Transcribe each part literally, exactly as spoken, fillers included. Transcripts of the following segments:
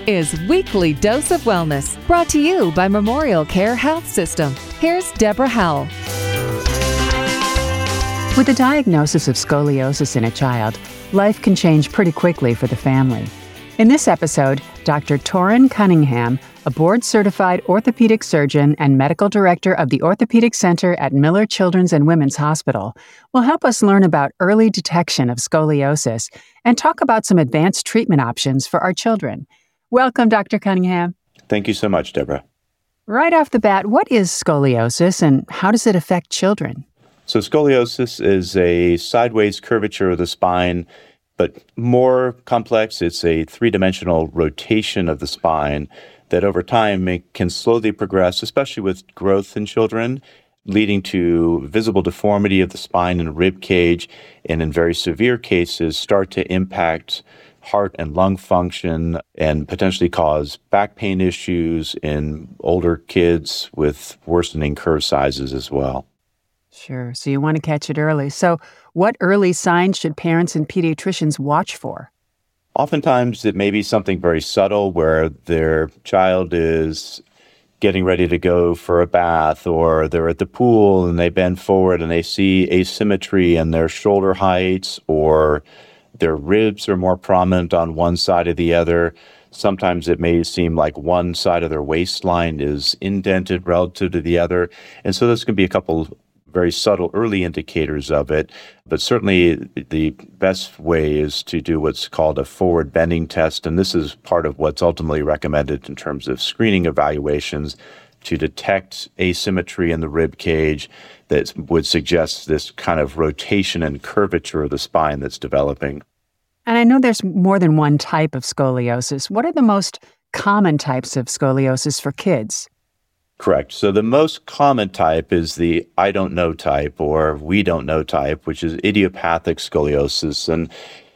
is Weekly Dose of Wellness, brought to you by Memorial Care Health System. Here's Deborah Howell. With a diagnosis of scoliosis in a child, life can change pretty quickly for the family. In this episode, Doctor Torin Cunningham, a board-certified orthopedic surgeon and medical director of the Orthopedic Center at Miller Children's and Women's Hospital, will help us learn about early detection of scoliosis and talk about some advanced treatment options for our children. Welcome, Doctor Cunningham. Thank you so much, Deborah. Right off the bat, what is scoliosis and how does it affect children? So scoliosis is a sideways curvature of the spine, but more complex. It's a three-dimensional rotation of the spine that over time may, can slowly progress, especially with growth in children, leading to visible deformity of the spine and rib cage, and in very severe cases, start to impact heart and lung function and potentially cause back pain issues in older kids with worsening curve sizes as well. Sure. So you want to catch it early. So what early signs should parents and pediatricians watch for? Oftentimes, it may be something very subtle where their child is getting ready to go for a bath, or they're at the pool and they bend forward and they see asymmetry in their shoulder heights, or their ribs are more prominent on one side or the other. Sometimes it may seem like one side of their waistline is indented relative to the other. And so this can be a couple very subtle early indicators of it, but certainly the best way is to do what's called a forward bending test, and this is part of what's ultimately recommended in terms of screening evaluations to detect asymmetry in the rib cage that would suggest this kind of rotation and curvature of the spine that's developing. And I know there's more than one type of scoliosis. What are the most common types of scoliosis for kids? Correct. So the most common type is the I don't know type, or we don't know type, which is idiopathic scoliosis. And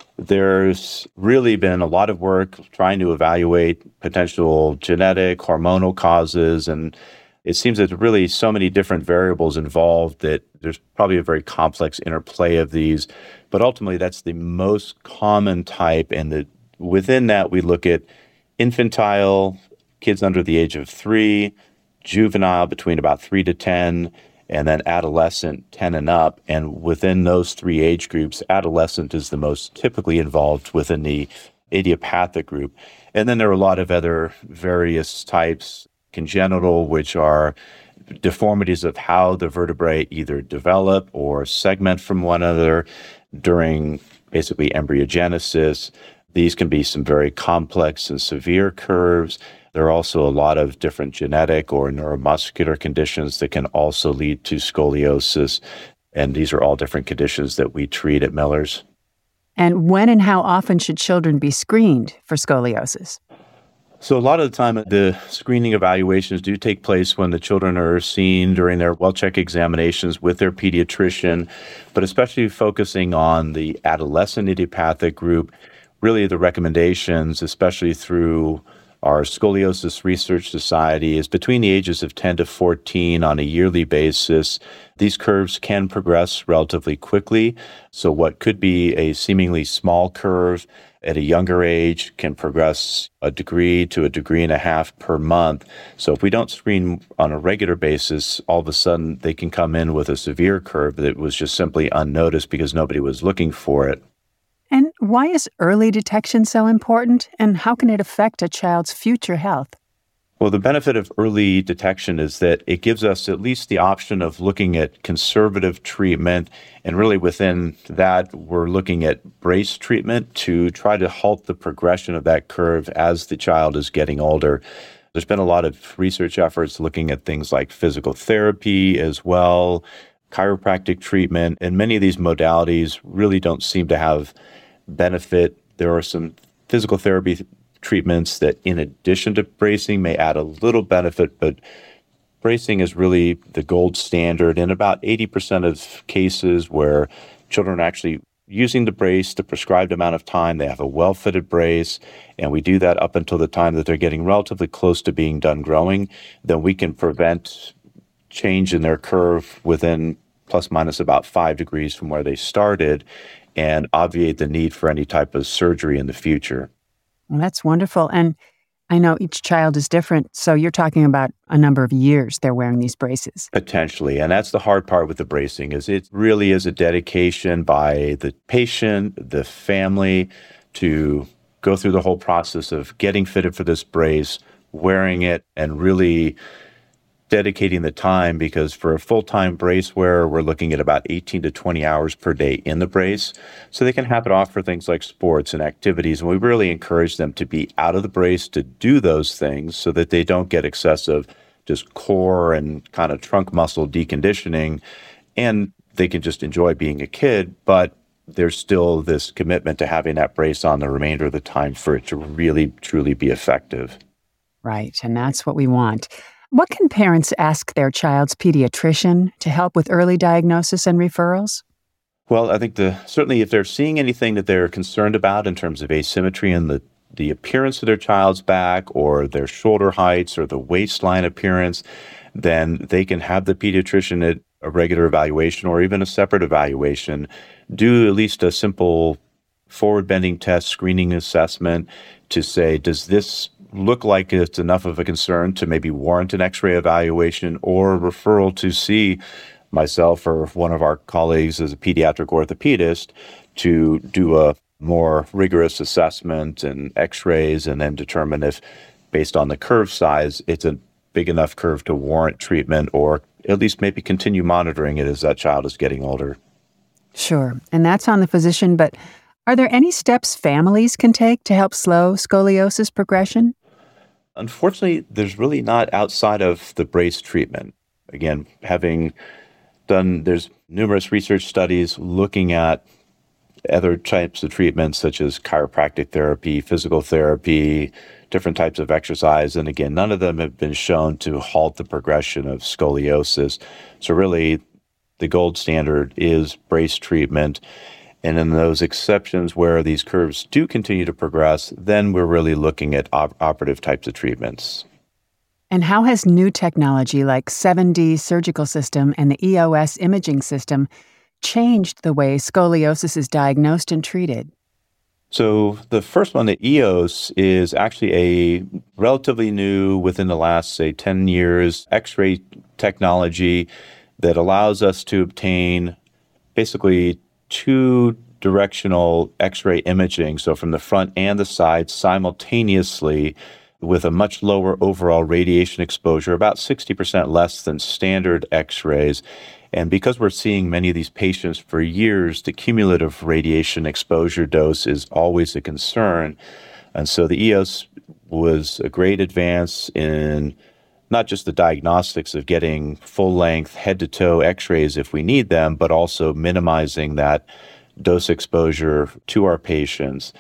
there's really been a lot of work trying to evaluate potential genetic, hormonal causes. And it seems that there are really so many different variables involved that there's probably a very complex interplay of these. But ultimately, that's the most common type. And the, within that, we look at infantile, kids under the age of three, juvenile between about three to ten, and then adolescent ten and up. And within those three age groups, adolescent is the most typically involved within the idiopathic group. And then there are a lot of other various types, congenital, which are deformities of how the vertebrae either develop or segment from one another during basically embryogenesis. These can be some very complex and severe curves. There are also a lot of different genetic or neuromuscular conditions that can also lead to scoliosis. And these are all different conditions that we treat at Miller's. And when and how often should children be screened for scoliosis? So a lot of the time, the screening evaluations do take place when the children are seen during their well-check examinations with their pediatrician, but especially focusing on the adolescent idiopathic group, really the recommendations, especially through our Scoliosis Research Society, is between the ages of ten to fourteen on a yearly basis. These curves can progress relatively quickly. So what could be a seemingly small curve at a younger age can progress a degree to a degree and a half per month. So if we don't screen on a regular basis, all of a sudden they can come in with a severe curve that was just simply unnoticed because nobody was looking for it. And why is early detection so important, and how can it affect a child's future health? Well, the benefit of early detection is that it gives us at least the option of looking at conservative treatment, and really within that, we're looking at brace treatment to try to halt the progression of that curve as the child is getting older. There's been a lot of research efforts looking at things like physical therapy as well, chiropractic treatment, and many of these modalities really don't seem to have benefit. There are some physical therapy treatments that, in addition to bracing, may add a little benefit, but bracing is really the gold standard. In about eighty percent of cases where children are actually using the brace the prescribed amount of time, they have a well-fitted brace, and we do that up until the time that they're getting relatively close to being done growing, then we can prevent change in their curve within plus minus about five degrees from where they started, and obviate the need for any type of surgery in the future. Well, that's wonderful. And I know each child is different, so you're talking about a number of years they're wearing these braces. Potentially. And that's the hard part with the bracing is it really is a dedication by the patient, the family, to go through the whole process of getting fitted for this brace, wearing it, and really dedicating the time, because for a full-time brace wearer, we're looking at about eighteen to twenty hours per day in the brace. So they can have it off for things like sports and activities. And we really encourage them to be out of the brace to do those things so that they don't get excessive just core and kind of trunk muscle deconditioning. And they can just enjoy being a kid, but there's still this commitment to having that brace on the remainder of the time for it to really, truly be effective. Right, and that's what we want. What can parents ask their child's pediatrician to help with early diagnosis and referrals? Well, I think the certainly if they're seeing anything that they're concerned about in terms of asymmetry in the, the appearance of their child's back or their shoulder heights or the waistline appearance, then they can have the pediatrician at a regular evaluation or even a separate evaluation do at least a simple forward bending test screening assessment to say, does this look like it's enough of a concern to maybe warrant an X-ray evaluation or a referral to see myself or one of our colleagues as a pediatric orthopedist to do a more rigorous assessment and X-rays and then determine if, based on the curve size, it's a big enough curve to warrant treatment or at least maybe continue monitoring it as that child is getting older. Sure, and that's on the physician, but are there any steps families can take to help slow scoliosis progression? Unfortunately, there's really not outside of the brace treatment. Again, having done, there's numerous research studies looking at other types of treatments such as chiropractic therapy, physical therapy, different types of exercise. And again, none of them have been shown to halt the progression of scoliosis. So really, the gold standard is brace treatment. And in those exceptions where these curves do continue to progress, then we're really looking at op- operative types of treatments. And how has new technology like seven D surgical system and the E O S imaging system changed the way scoliosis is diagnosed and treated? So the first one, the E O S, is actually a relatively new, within the last, say, ten years, X-ray technology that allows us to obtain basically two directional X-ray imaging, so from the front and the side simultaneously with a much lower overall radiation exposure, about sixty percent less than standard X-rays. And because we're seeing many of these patients for years, the cumulative radiation exposure dose is always a concern. And so the E O S was a great advance in not just the diagnostics of getting full-length head-to-toe X-rays if we need them, but also minimizing that dose exposure to our patients.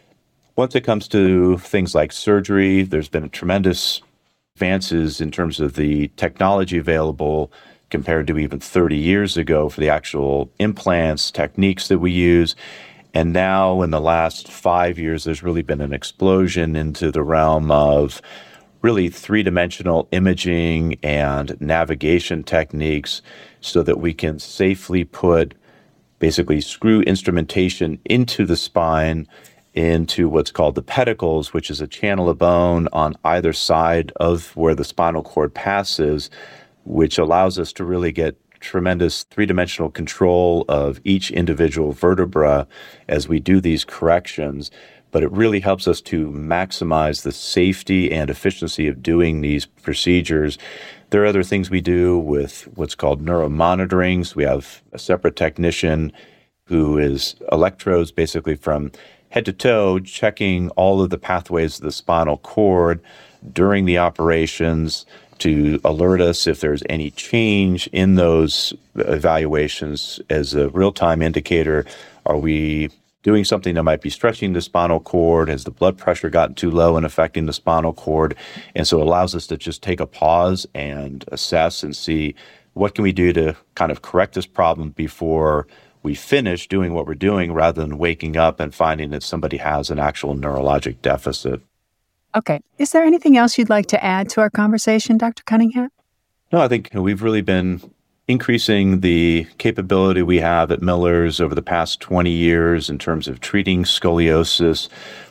Once it comes to things like surgery, there's been tremendous advances in terms of the technology available compared to even thirty years ago for the actual implants, techniques that we use. And now in the last five years, there's really been an explosion into the realm of really three-dimensional imaging and navigation techniques so that we can safely put basically screw instrumentation into the spine, into what's called the pedicles, which is a channel of bone on either side of where the spinal cord passes, which allows us to really get tremendous three-dimensional control of each individual vertebra as we do these corrections. But it really helps us to maximize the safety and efficiency of doing these procedures. There are other things we do with what's called neuromonitoring. So we have a separate technician who is electrodes basically from head to toe, checking all of the pathways of the spinal cord during the operations to alert us if there's any change in those evaluations as a real-time indicator. Are we doing something that might be stretching the spinal cord? Has the blood pressure gotten too low and affecting the spinal cord? And so it allows us to just take a pause and assess and see what can we do to kind of correct this problem before we finish doing what we're doing rather than waking up and finding that somebody has an actual neurologic deficit. Okay. Is there anything else you'd like to add to our conversation, Doctor Cunningham? No, I think we've really been increasing the capability we have at Miller's over the past twenty years in terms of treating scoliosis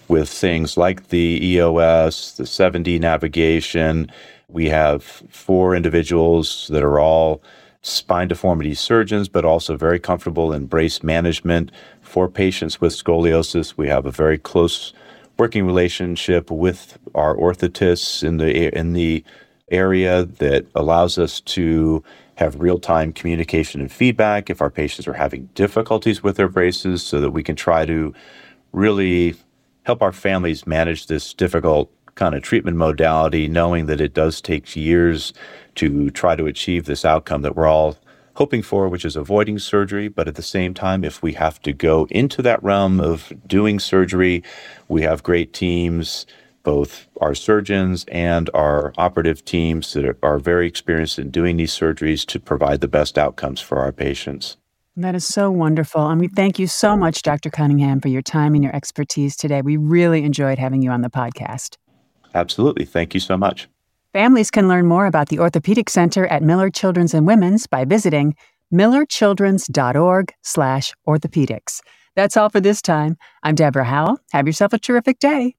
with things like the E O S, the seven D navigation. We have four individuals that are all spine deformity surgeons, but also very comfortable in brace management for patients with scoliosis. We have a very close working relationship with our orthotists in the in the area that allows us to have real-time communication and feedback if our patients are having difficulties with their braces, so that we can try to really help our families manage this difficult kind of treatment modality, knowing that it does take years to try to achieve this outcome that we're all hoping for, which is avoiding surgery. But at the same time, if we have to go into that realm of doing surgery, we have great teams, both our surgeons and our operative teams that are very experienced in doing these surgeries to provide the best outcomes for our patients. That is so wonderful. And we thank you so much, Doctor Cunningham, for your time and your expertise today. We really enjoyed having you on the podcast. Absolutely. Thank you so much. Families can learn more about the Orthopedic Center at Miller Children's and Women's by visiting millerchildrens.org slash orthopedics. That's all for this time. I'm Deborah Howell. Have yourself a terrific day.